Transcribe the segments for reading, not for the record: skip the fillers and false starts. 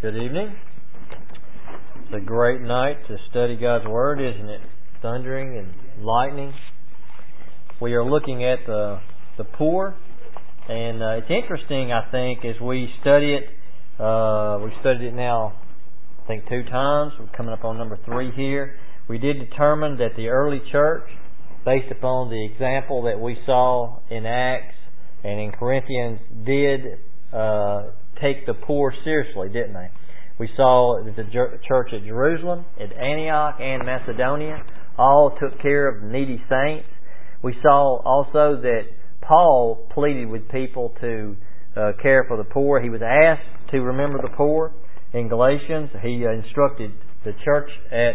Good evening. It's a great night to study God's Word, isn't it? Thundering and lightning. We are looking at the poor, and it's interesting, I think, as we study it. We've studied it now, I think, 2 times. We're coming up on number 3 here. We did determine that the early church, based upon the example that we saw in Acts and in Corinthians, did take the poor seriously, didn't they? We saw that the church at Jerusalem, at Antioch, and Macedonia all took care of needy saints. We saw also that Paul pleaded with people to care for the poor. He was asked to remember the poor in Galatians. He instructed the church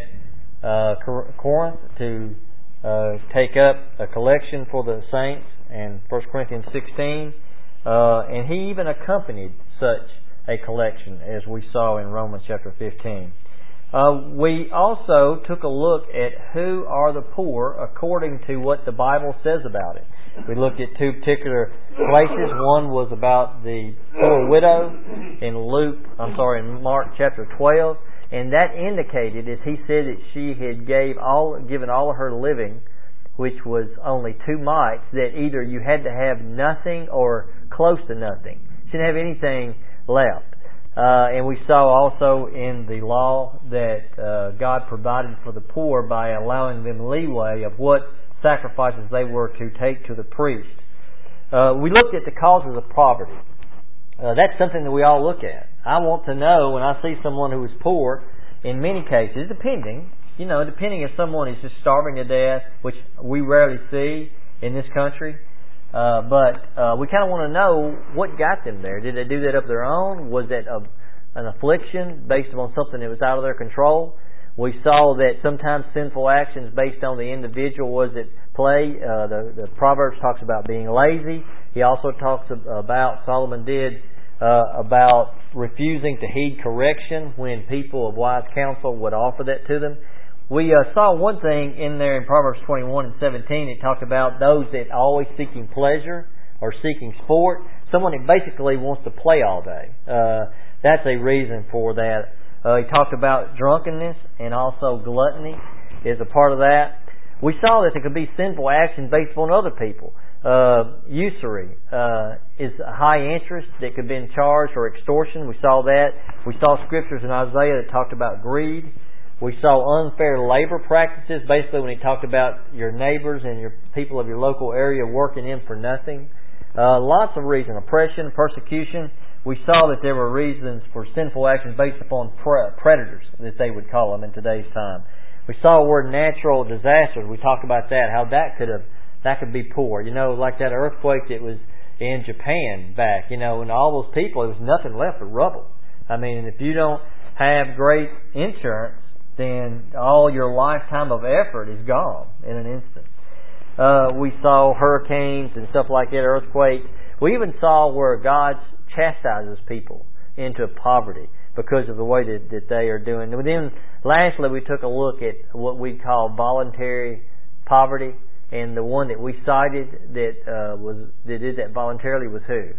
at Corinth to take up a collection for the saints in 1 Corinthians 16. And he even accompanied such a collection as we saw in Romans chapter 15. We also took a look at who are the poor according to what the Bible says about it. We looked at 2 particular places. One was about the poor widow in Mark chapter 12. And that indicated, as he said, that she had given all of her living, which was only 2 mites, that either you had to have nothing or close to nothing. She didn't have anything left. And we saw also in the law that God provided for the poor by allowing them leeway of what sacrifices they were to take to the priest. We looked at the causes of poverty. That's something that we all look at. I want to know when I see someone who is poor, in many cases, depending if someone is just starving to death, which we rarely see in this country. But we kind of want to know what got them there. Did they do that of their own? Was that an affliction based on something that was out of their control? We saw that sometimes sinful actions based on the individual was at play. The Proverbs talks about being lazy. He also talks about, Solomon did, about refusing to heed correction when people of wise counsel would offer that to them. We saw one thing in there in Proverbs 21 and 17. It talked about those that are always seeking pleasure or seeking sport. Someone that basically wants to play all day. That's a reason for that. He talked about drunkenness and also gluttony is a part of that. We saw that there could be sinful actions based upon other people. Usury is a high interest that could be charged, or extortion. We saw that. We saw scriptures in Isaiah that talked about greed. We saw unfair labor practices, basically when he talked about your neighbors and your people of your local area working in for nothing. Lots of reasons. Oppression, persecution. We saw that there were reasons for sinful actions based upon predators, that they would call them in today's time. We saw the word natural disasters. We talked about that, how that could be poor. Like that earthquake that was in Japan back, and all those people, there was nothing left but rubble. I mean, if you don't have great insurance, then all your lifetime of effort is gone in an instant. We saw hurricanes and stuff like that, earthquakes. We even saw where God chastises people into poverty because of the way that they are doing. And then lastly, we took a look at what we call voluntary poverty. And the one that we cited that did that voluntarily was who?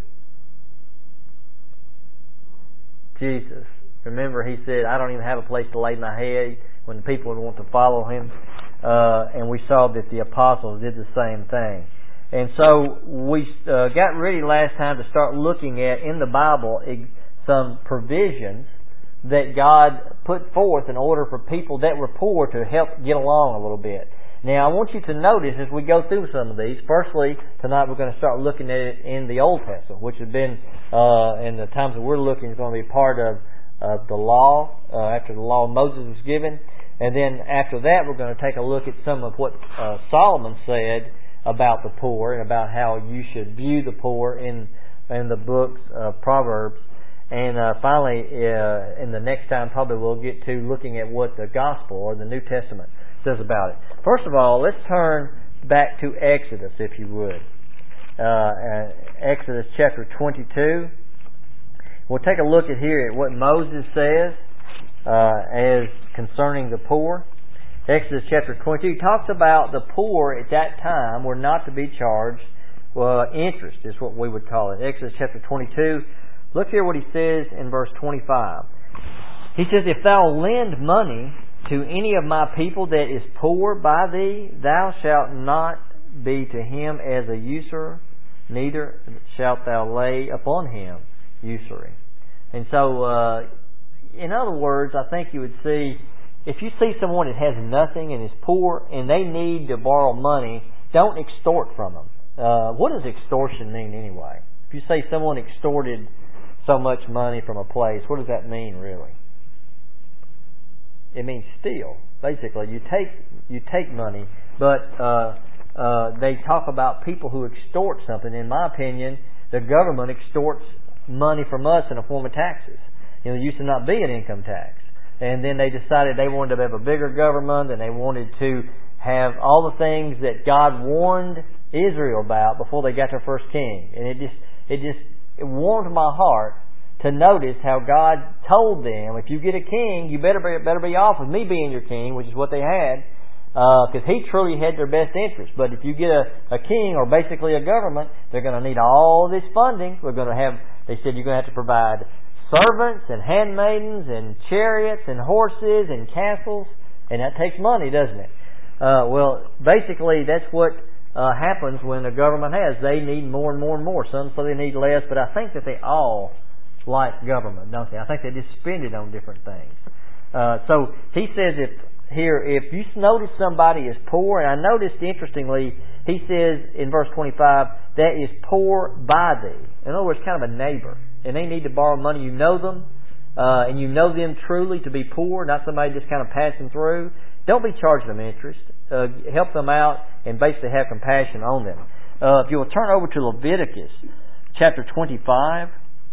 Jesus. Remember, he said, I don't even have a place to lay my head, when the people would want to follow him. And we saw that the apostles did the same thing. And so we got ready last time to start looking at, in the Bible, some provisions that God put forth in order for people that were poor to help get along a little bit. Now, I want you to notice as we go through some of these, firstly, tonight we're going to start looking at it in the Old Testament, which has been, in the times that we're looking, is going to be part of the law, after the law of Moses was given. And then after that, we're going to take a look at some of what Solomon said about the poor and about how you should view the poor in the books of Proverbs. And finally, in the next time, probably we'll get to looking at what the Gospel or the New Testament says about it. First of all, let's turn back to Exodus, if you would. Exodus chapter 22. We'll take a look at what Moses says as concerning the poor. Exodus chapter 22 talks about the poor at that time were not to be charged interest, is what we would call it. Exodus chapter 22. Look here what he says in verse 25. He says, if thou lend money to any of my people that is poor by thee, thou shalt not be to him as a usurer, neither shalt thou lay upon him usury. And so, in other words, I think you would see, if you see someone that has nothing and is poor and they need to borrow money, don't extort from them. What does extortion mean anyway? If you say someone extorted so much money from a place, what does that mean really? It means steal. Basically, you take money, but they talk about people who extort something. In my opinion, the government extorts money from us in the form of taxes. There used to not be an income tax, and then they decided they wanted to have a bigger government, and they wanted to have all the things that God warned Israel about before they got their first king. And it warmed my heart to notice how God told them, if you get a king, you better be off with me being your king, which is what they had, because he truly had their best interest. But if you get a king, or basically a government, they're going to need all this funding. They said you're going to have to provide servants and handmaidens and chariots and horses and castles, and that takes money, doesn't it? Well, basically that's what happens when a government has. They need more and more and more. Some say they need less, but I think that they all like government, don't they? I think they just spend it on different things. So he says if you notice somebody is poor, and I noticed interestingly, he says in verse 25, that is poor by thee. In other words, kind of a neighbor. And they need to borrow money. You know them, and you know them truly to be poor, not somebody just kind of passing through. Don't be charging them interest. Help them out and basically have compassion on them. If you will turn over to Leviticus chapter 25.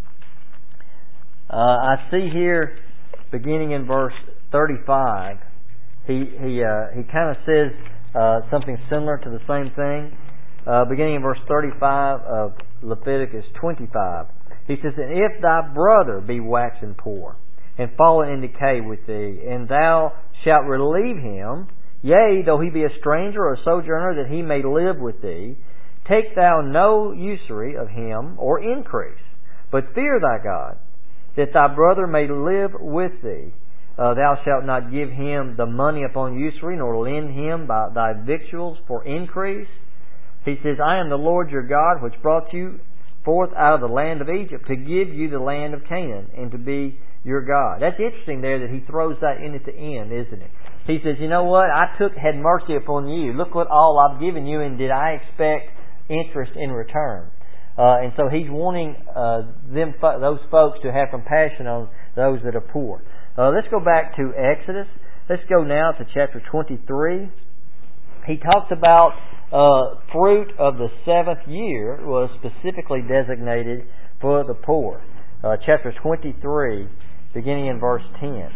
I see here, beginning in verse 35, he kind of says something similar to the same thing. Beginning in verse 35 of Leviticus 25, he says, and if thy brother be waxen poor, and fallen in decay with thee, and thou shalt relieve him, yea, though he be a stranger or a sojourner, that he may live with thee, take thou no usury of him or increase, but fear thy God, that thy brother may live with thee. Thou shalt not give him the money upon usury, nor lend him by thy victuals for increase. He says, I am the Lord your God, which brought you forth out of the land of Egypt, to give you the land of Canaan, and to be your God. That's interesting there that he throws that in at the end, isn't it? He says, you know what? I had mercy upon you. Look what all I've given you, and did I expect interest in return? And so he's wanting those folks to have compassion on those that are poor. Let's go back to Exodus. Let's go now to chapter 23. He talks about fruit of the seventh year was specifically designated for the poor. Chapter 23, beginning in verse 10.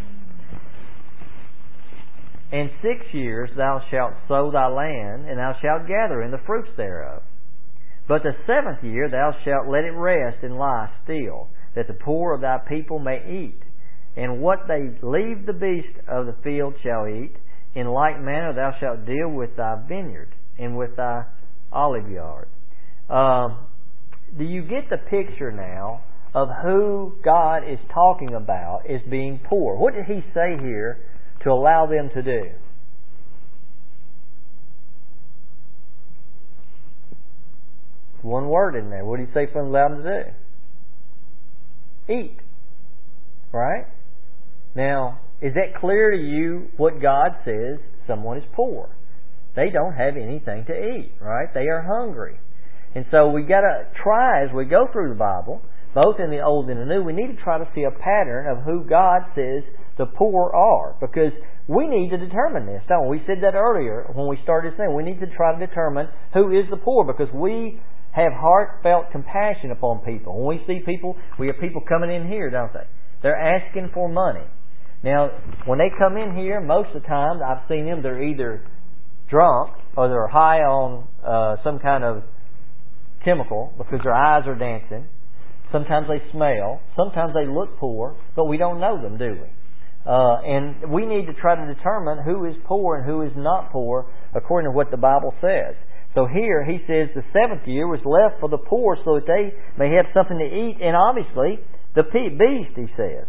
In 6 years thou shalt sow thy land, and thou shalt gather in the fruits thereof. But the seventh year thou shalt let it rest and lie still, that the poor of thy people may eat. And what they leave the beast of the field shall eat. In like manner thou shalt deal with thy vineyard and with thy olive yard. Do you get the picture now of who God is talking about as being poor? What did he say here to allow them to do? One word in there. What did he say for them allow them to do? Eat. Right? Now, is that clear to you what God says someone is poor? They don't have anything to eat, right? They are hungry. And so we got to try, as we go through the Bible, both in the Old and the New, we need to try to see a pattern of who God says the poor are. Because we need to determine this, don't we? We said that earlier when we started saying we need to try to determine who is the poor, because we have heartfelt compassion upon people. When we see people, we have people coming in here, don't they? They're asking for money. Now, when they come in here, most of the time I've seen them, they're either drunk or they're high on some kind of chemical because their eyes are dancing. Sometimes they smell. Sometimes they look poor, but we don't know them, do we? And we need to try to determine who is poor and who is not poor according to what the Bible says. So here he says the seventh year was left for the poor so that they may have something to eat. And obviously the beast, he says.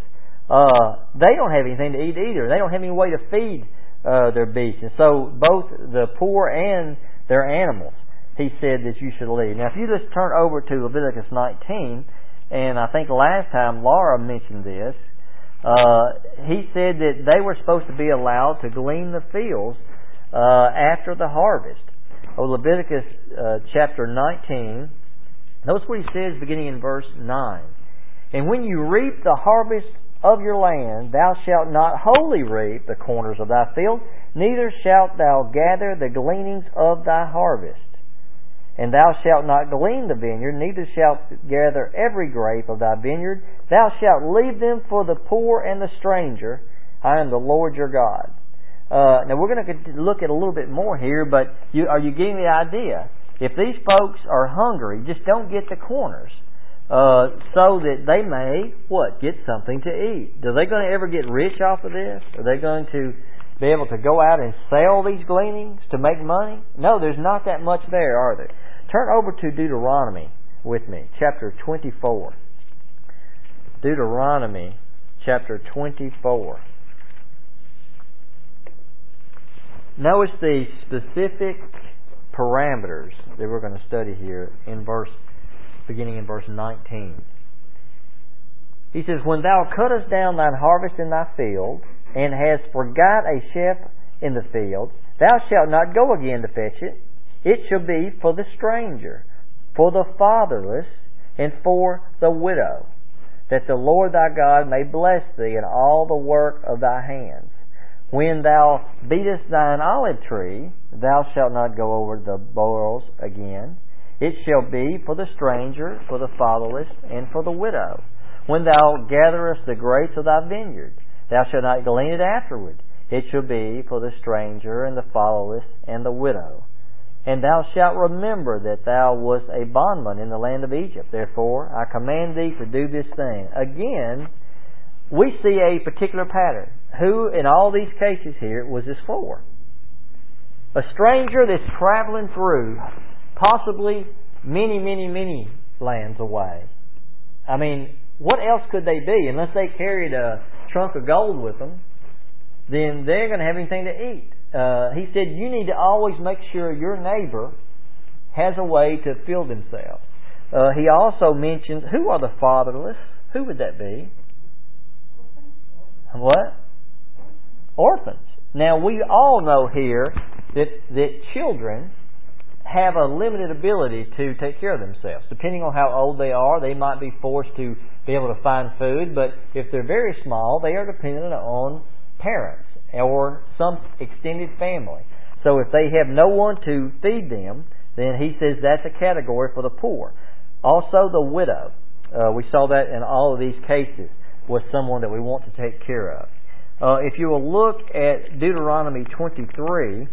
they don't have anything to eat either. They don't have any way to feed their beasts. And so both the poor and their animals, he said that you should leave. Now if you just turn over to Leviticus 19, and I think last time Laura mentioned this, he said that they were supposed to be allowed to glean the fields after the harvest. Leviticus chapter 19, notice what he says beginning in verse 9. And when you reap the harvest of your land, thou shalt not wholly reap the corners of thy field, neither shalt thou gather the gleanings of thy harvest. And thou shalt not glean the vineyard, neither shalt gather every grape of thy vineyard. Thou shalt leave them for the poor and the stranger. I am the Lord your God. Now we're going to look at a little bit more here, but are you getting the idea? If these folks are hungry, just don't get the corners, so that they may, get something to eat. Are they going to ever get rich off of this? Are they going to be able to go out and sell these gleanings to make money? No, there's not that much there, are there? Turn over to Deuteronomy with me, chapter 24. Deuteronomy, chapter 24. Notice the specific parameters that we're going to study here beginning in verse 19. He says, When thou cuttest down thine harvest in thy field, and hast forgot a sheaf in the field, thou shalt not go again to fetch it. It shall be for the stranger, for the fatherless, and for the widow, that the Lord thy God may bless thee in all the work of thy hands. When thou beatest thine olive tree, thou shalt not go over the boils again. It shall be for the stranger, for the fatherless, and for the widow. When thou gatherest the grapes of thy vineyard, thou shalt not glean it afterward. It shall be for the stranger, and the fatherless, and the widow. And thou shalt remember that thou wast a bondman in the land of Egypt. Therefore I command thee to do this thing. Again, we see a particular pattern. Who, in all these cases here, was this for? A stranger that's traveling through, possibly many, many, many lands away. I mean, what else could they be? Unless they carried a trunk of gold with them, then they're going to have anything to eat. He said, you need to always make sure your neighbor has a way to fill themselves. He also mentions, who are the fatherless? Who would that be? What? Orphans. Now, we all know here that children have a limited ability to take care of themselves. Depending on how old they are, they might be forced to be able to find food, but if they're very small, they are dependent on parents or some extended family. So if they have no one to feed them, then he says that's a category for the poor. Also the widow. We saw that in all of these cases, was someone that we want to take care of. If you will look at Deuteronomy 23,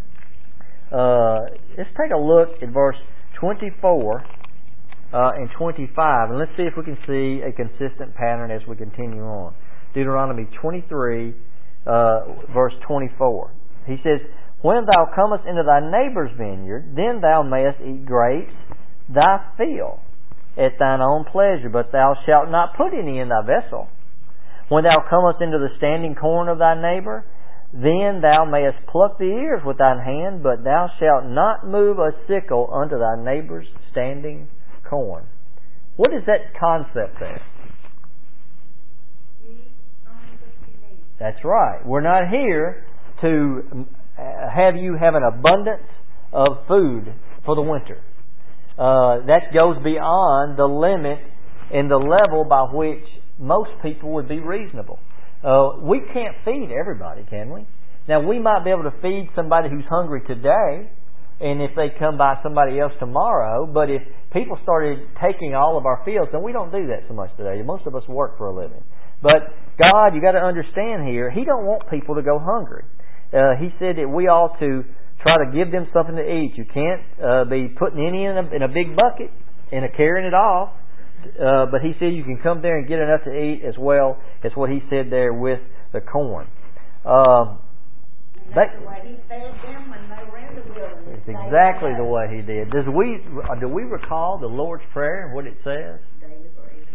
let's take a look at verse 24 and 25, and let's see if we can see a consistent pattern as we continue on. Deuteronomy 23, verse 24. He says, When thou comest into thy neighbour's vineyard, then thou mayest eat grapes thy fill at thine own pleasure, but thou shalt not put any in thy vessel. When thou comest into the standing corn of thy neighbour, then thou mayest pluck the ears with thine hand, but thou shalt not move a sickle unto thy neighbour's standing corn. What is that concept there? That's right. We're not here to have you have an abundance of food for the winter. That goes beyond the limit and the level by which most people would be reasonable. We can't feed everybody, can we? Now, we might be able to feed somebody who's hungry today, and if they come by somebody else tomorrow, but if people started taking all of our fields, then we don't do that so much today. Most of us work for a living. But God, you got to understand here, He don't want people to go hungry. He said that we ought to try to give them something to eat. You can't be putting any in a big bucket and carrying it off. But He said you can come there and get enough to eat as well as what He said there with the corn. That's the way He fed them when they were in the wilderness. It's exactly the way He did. Do we recall the Lord's Prayer and what it says?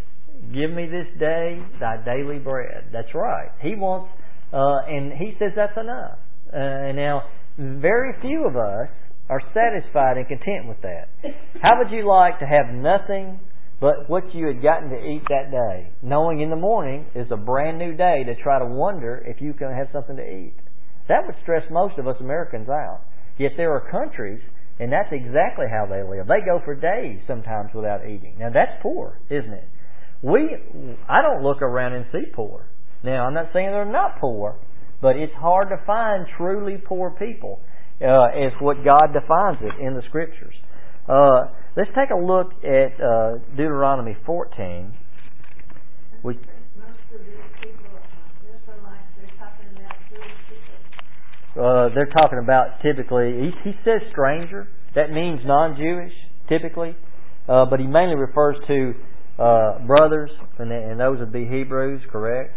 give me this day thy daily bread. That's right. He wants, and He says that's enough. And now, very few of us are satisfied and content with that. How would you like to have nothing but what you had gotten to eat that day, knowing in the morning is a brand new day to try to wonder if you can have something to eat? That would stress most of us Americans out. Yet there are countries, and that's exactly how they live. They go for days sometimes without eating. Now that's poor, isn't it? I don't look around and see poor. Now I'm not saying they're not poor, but it's hard to find truly poor people as what God defines it in the Scriptures. Let's take a look at Deuteronomy 14. Most of these people, they're talking about Jewish people. They're talking about typically, he says stranger. That means non-Jewish, typically. But he mainly refers to brothers, and those would be Hebrews, correct?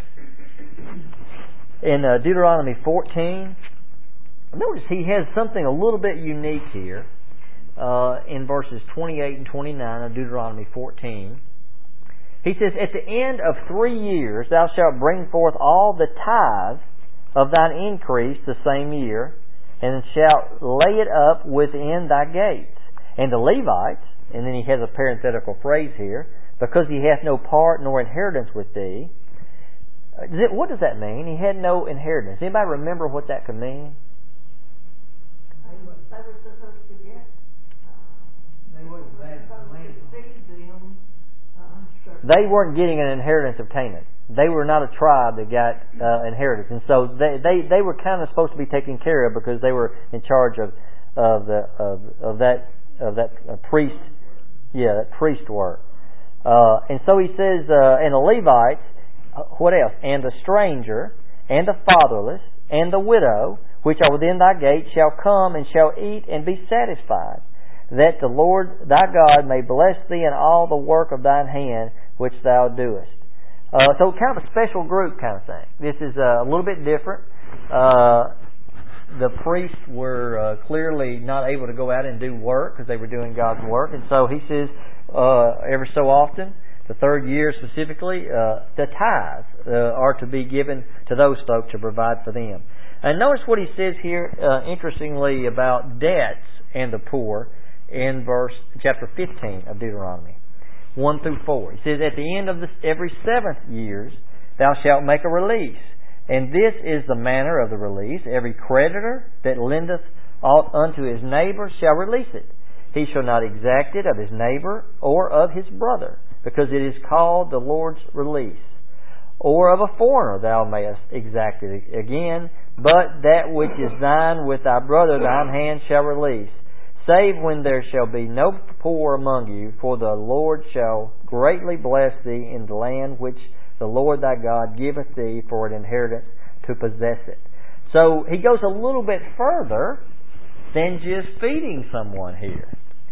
In Deuteronomy 14, notice he has something a little bit unique here in verses 28 and 29 of Deuteronomy 14. He says, at the end of 3 years thou shalt bring forth all the tithe of thine increase the same year, and shalt lay it up within thy gates. And the Levites, and then he has a parenthetical phrase here, because he hath no part nor inheritance with thee. What does that mean? He had no inheritance. Anybody remember what that could mean? They were supposed to get. They were supposed to feed them. They weren't getting an inheritance of Canaan. They were not a tribe that got inheritance, and so they were kind of supposed to be taken care of because they were in charge of that priest, that priest work. And so he says, and the Levites, what else? And the stranger, and the fatherless, and the widow, which are within thy gate, shall come and shall eat and be satisfied, that the Lord thy God may bless thee in all the work of thine hand which thou doest. So kind of a special group kind of thing. This is a little bit different. The priests were clearly not able to go out and do work because they were doing God's work. And so he says every so often, the third year specifically, the tithes are to be given to those folks to provide for them. And notice what he says here, interestingly, about debts and the poor in chapter 15 of Deuteronomy, 1 through 4. He says, at the end of every 7th years thou shalt make a release. And this is the manner of the release. Every creditor that lendeth aught unto his neighbor shall release it. He shall not exact it of his neighbor or of his brother, because it is called the Lord's release. Or of a foreigner thou mayest exact it again, but that which is thine with thy brother thine hand shall release, save when there shall be no poor among you, for the Lord shall greatly bless thee in the land which the Lord thy God giveth thee for an inheritance to possess it. So he goes a little bit further than just feeding someone here.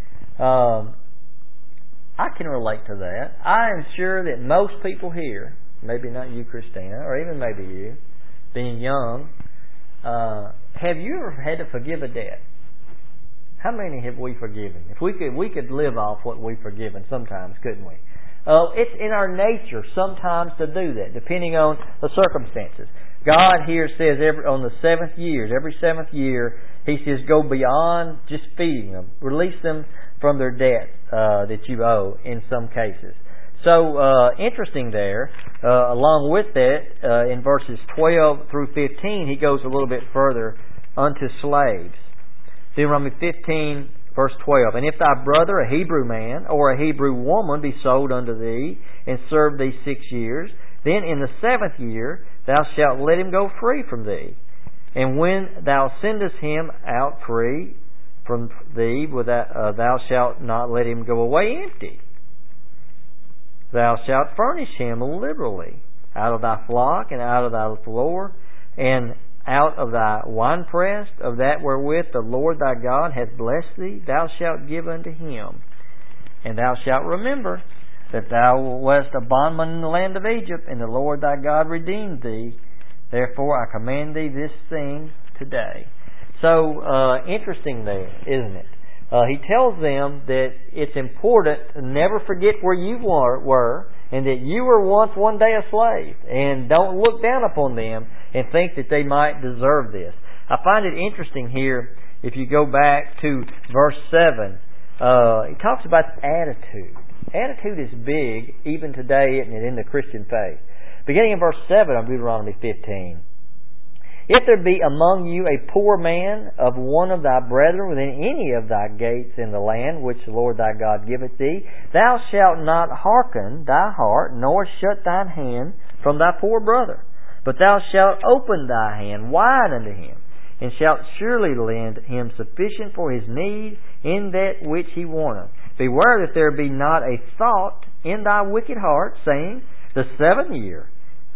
I can relate to that. I am sure that most people here, maybe not you, Christina, or even maybe you, being young, have you ever had to forgive a debt? How many have we forgiven? If we could live off what we've forgiven sometimes, couldn't we? It's in our nature sometimes to do that, depending on the circumstances. God here says on the 7th year, every 7th year, He says go beyond just feeding them. Release them from their debt that you owe in some cases. So, interesting there, along with that, in verses 12 through 15, he goes a little bit further unto slaves. Deuteronomy 15, verse 12. And if thy brother, a Hebrew man, or a Hebrew woman, be sold unto thee, and serve thee 6 years, then in the 7th year thou shalt let him go free from thee. And when thou sendest him out free from thee, thou shalt not let him go away empty. Thou shalt furnish him liberally out of thy flock and out of thy floor, and out of thy winepress, of that wherewith the Lord thy God hath blessed thee, thou shalt give unto him. And thou shalt remember that thou wast a bondman in the land of Egypt, and the Lord thy God redeemed thee. Therefore I command thee this thing today. So, interesting there, isn't it? He tells them that it's important to never forget where you were, and that you were once one day a slave. And don't look down upon them and think that they might deserve this. I find it interesting here, if you go back to verse 7, it talks about attitude. Attitude is big, even today, isn't it, in the Christian faith. Beginning in verse 7 of Deuteronomy 15. If there be among you a poor man of one of thy brethren within any of thy gates in the land which the Lord thy God giveth thee, thou shalt not hearken thy heart, nor shut thine hand from thy poor brother. But thou shalt open thy hand wide unto him, and shalt surely lend him sufficient for his need in that which he wanteth. Beware that there be not a thought in thy wicked heart, saying, the seventh year,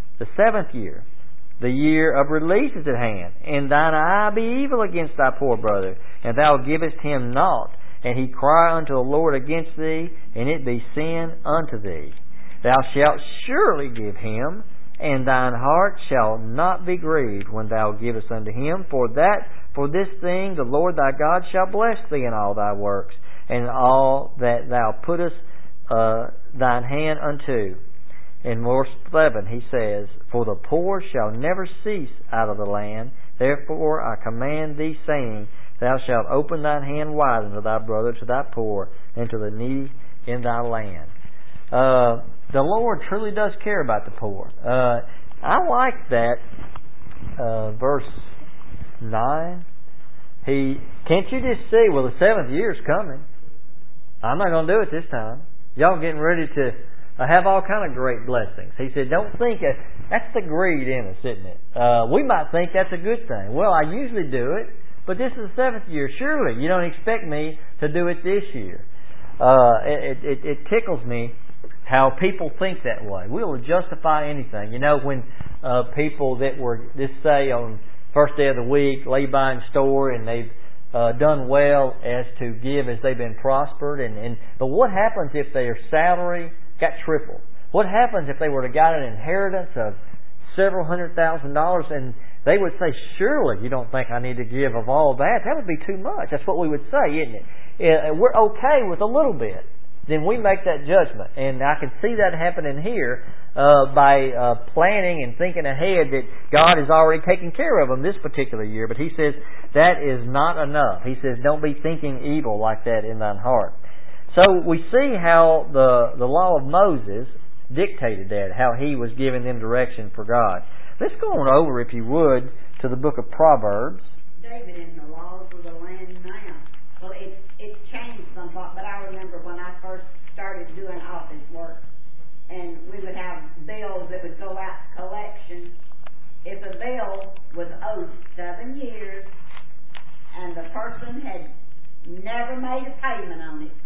the year of release is at hand, and thine eye be evil against thy poor brother, and thou givest him naught, and he cry unto the Lord against thee, and it be sin unto thee. Thou shalt surely give him, and thine heart shall not be grieved when thou givest unto him. For this thing the Lord thy God shall bless thee in all thy works, and in all that thou puttest thine hand unto. In verse 11 he says, for the poor shall never cease out of the land. Therefore I command thee, saying, thou shalt open thine hand wide unto thy brother, to thy poor, and to the needy in thy land. The Lord truly does care about the poor. I like that verse 9. Can't you just see, well, the seventh year's coming. I'm not going to do it this time. Y'all getting ready to have all kind of great blessings. He said, don't think that's the greed in us, isn't it? We might think that's a good thing. Well, I usually do it, but this is the seventh year. Surely you don't expect me to do it this year. It tickles me how people think that way. We'll justify anything. You know, when people that were, let's say on first day of the week, lay by in store, and they've done well as to give as they've been prospered. But what happens if their salary got tripled? What happens if they were to got an inheritance of several $100,000 and they would say, surely you don't think I need to give of all that? That would be too much. That's what we would say, isn't it? We're okay with a little bit. Then we make that judgment. And I can see that happening here by planning and thinking ahead that God is already taking care of them this particular year. But He says that is not enough. He says, don't be thinking evil like that in thine heart. So we see how the law of Moses dictated that, how he was giving them direction for God. Let's go on over, if you would, to the book of Proverbs. David in the laws of the land now. Well, it's changed somewhat, but I remember when I first started doing office work, and we would have bills that would go out to collection. If a bill was owed 7 years, and the person had never made a payment on it,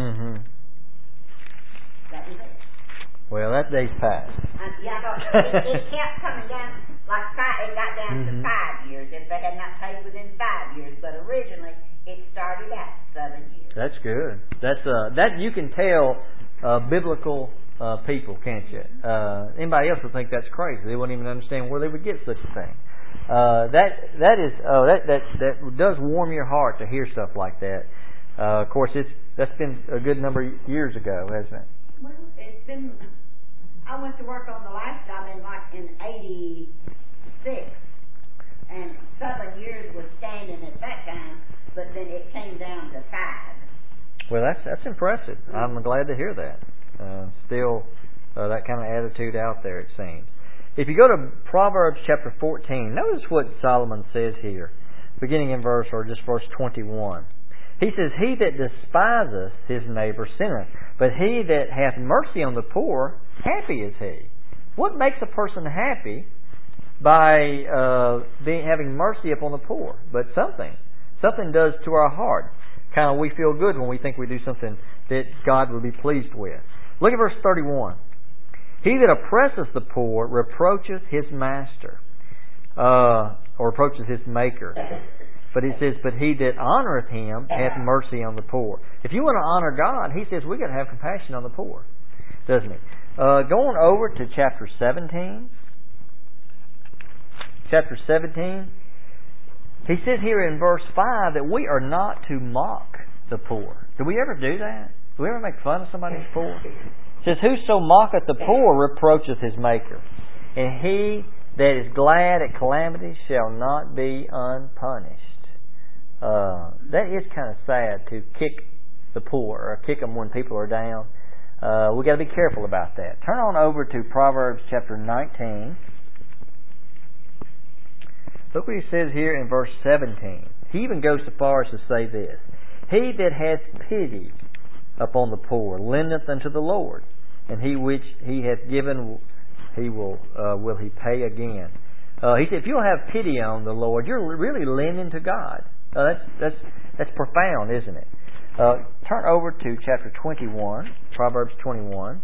that was it. Well, that day's passed. Yeah, it kept coming down, like it got down to 5 years if they had not paid within 5 years. But originally, it started at 7 years. That's good. That you can tell biblical people, can't you? Anybody else would think that's crazy. They wouldn't even understand where they would get such a thing. That does warm your heart to hear stuff like that. Of course, that's been a good number of years ago, hasn't it? Well, it's been. I went to work on the last job in 86, and 7 years was standing at that time, but then it came down to 5. Well, that's impressive. I'm glad to hear that. Still, that kind of attitude out there, it seems. If you go to Proverbs chapter 14, notice what Solomon says here, beginning in verse 21. He says, he that despiseth his neighbor sinneth, but he that hath mercy on the poor, happy is he. What makes a person happy by having mercy upon the poor? But something does to our heart. Kind of we feel good when we think we do something that God would be pleased with. Look at verse 31. He that oppresseth the poor reproacheth his master, or reproacheth his maker. But he says, but he that honoreth him hath mercy on the poor. If you want to honor God, he says we've got to have compassion on the poor, doesn't he? Going over to chapter 17. Chapter 17. He says here in verse 5 that we are not to mock the poor. Do we ever do that? Do we ever make fun of somebody who's poor? says, whoso mocketh the poor reproacheth his Maker, and he that is glad at calamity shall not be unpunished. That is kind of sad to kick the poor or kick them when people are down. We've got to be careful about that. Turn on over to Proverbs chapter 19. Look what he says here in verse 17. He even goes so far as to say this: he that hath pity upon the poor lendeth unto the Lord, and he which he hath given he will he pay again. He said, if you'll have pity on the Lord, you're really lending to God. That's profound, isn't it? Turn over to chapter 21, Proverbs 21.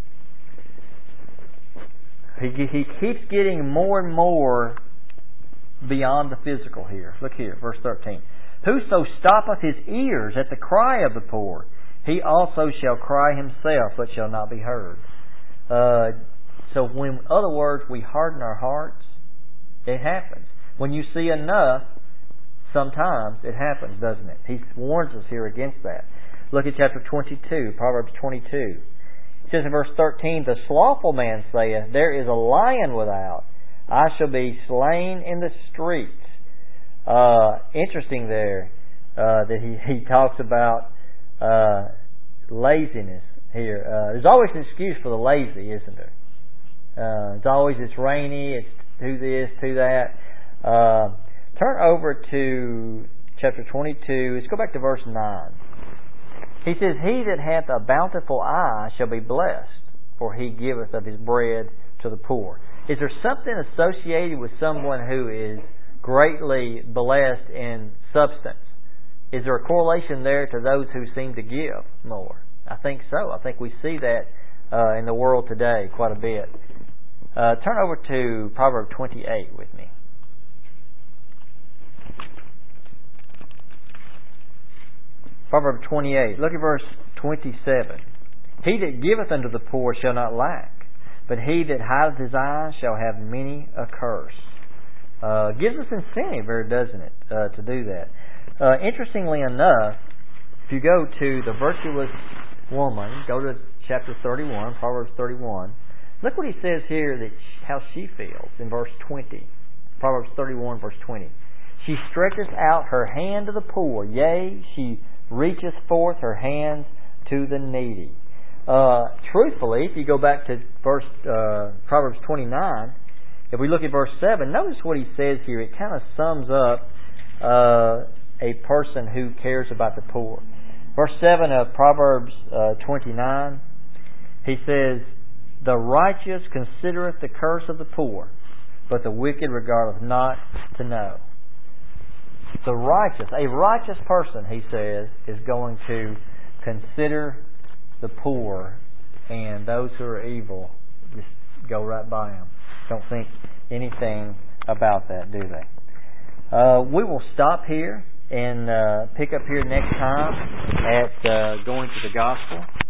He keeps getting more and more beyond the physical here. Look here, verse 13. Whoso stoppeth his ears at the cry of the poor, he also shall cry himself, but shall not be heard. So when, in other words, we harden our hearts, it happens. When you see enough, sometimes it happens, doesn't it? He warns us here against that. Look at chapter 22, Proverbs 22. It says in verse 13, the slothful man saith, there is a lion without. I shall be slain in the streets. Interesting there that he talks about laziness here. There's always an excuse for the lazy, isn't there? It's rainy, it's to this, to that. Turn over to chapter 22. Let's go back to verse 9. He says, he that hath a bountiful eye shall be blessed, for he giveth of his bread to the poor. Is there something associated with someone who is greatly blessed in substance? Is there a correlation there to those who seem to give more? I think so. I think we see that in the world today quite a bit. Turn over to Proverbs 28 with me. Proverbs 28. Look at verse 27. He that giveth unto the poor shall not lack, but he that hideth his eyes shall have many a curse. Gives us incentive there, doesn't it, to do that. Interestingly enough, if you go to the virtuous woman, go to chapter 31, Proverbs 31, look what he says here, that how she feels in verse 20. Proverbs 31, verse 20. She stretcheth out her hand to the poor, yea, she reacheth forth her hands to the needy. Truthfully, if you go back to Proverbs 29, if we look at verse 7, notice what he says here. It kind of sums up a person who cares about the poor. Verse 7 of Proverbs 29, he says, the righteous considereth the curse of the poor, but the wicked regardeth not to know. The righteous, a righteous person, he says, is going to consider the poor, and those who are evil just go right by them. Don't think anything about that, do they? We will stop here and pick up here next time at going to the gospel.